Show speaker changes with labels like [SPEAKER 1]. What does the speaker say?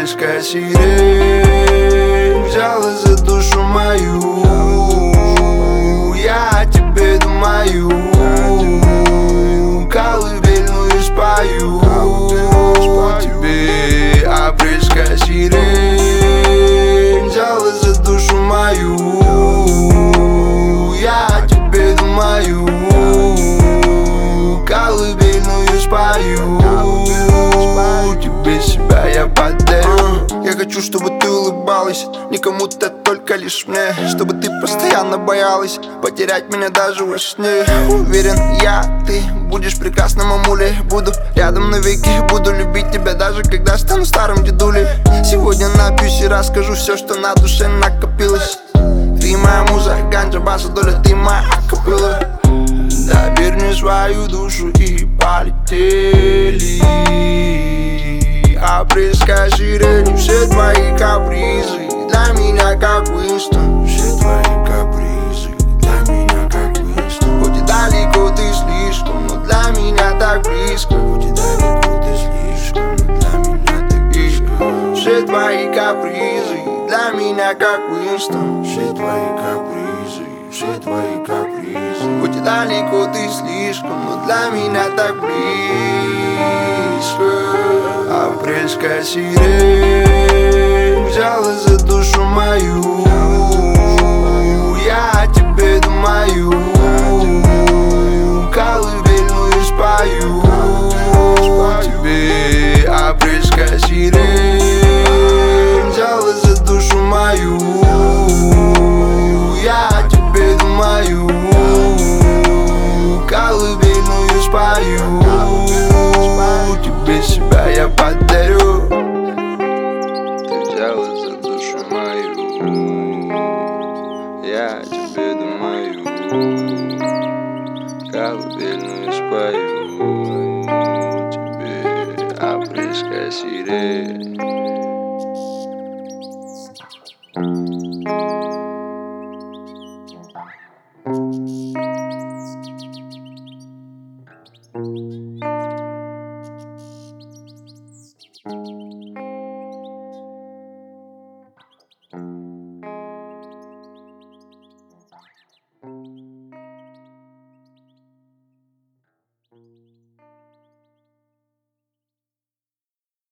[SPEAKER 1] Апрельская сирень взялась за душу мою. Я о тебе думаю, колыбельную спою тебе. Апрельская сирень взялась за душу мою. Я о тебе думаю, колыбельную спою тебе. Себя я подарю. Я хочу, чтобы ты улыбалась не кому-то, только лишь мне. Чтобы ты постоянно боялась потерять меня даже во сне. Уверен я, ты будешь прекрасной мамулей. Буду рядом навеки, буду любить тебя даже когда стану старым дедулей. Сегодня напьюсь и расскажу все, что на душе накопилось. Ты моя муза, ганджа, баса, доля, ты моя акапелла. Доверь мне свою душу и полетели. Апрельская сирень, все твои капризы для меня как Уинстон. Все твои капризы для меня как Уинстон. Хоть и далеко ты слишком, но для меня так близко. Хоть и далеко ты слишком, но для меня так близко. Все твои капризы для меня как Уинстон. Все твои капризы, все твои капризы. Хоть и далеко ты слишком, но для меня так близко. Апрельская сирень взялась за душу мою. Я о тебе думаю, колыбельную спою тебе. Апрельская сирень взялась за душу мою. Я о тебе думаю, колыбельную спою тебе. Себя я подарю. Ты взялась за душу мою. Я о тебе думаю, колыбельную спою тебе. Апрельская сирень.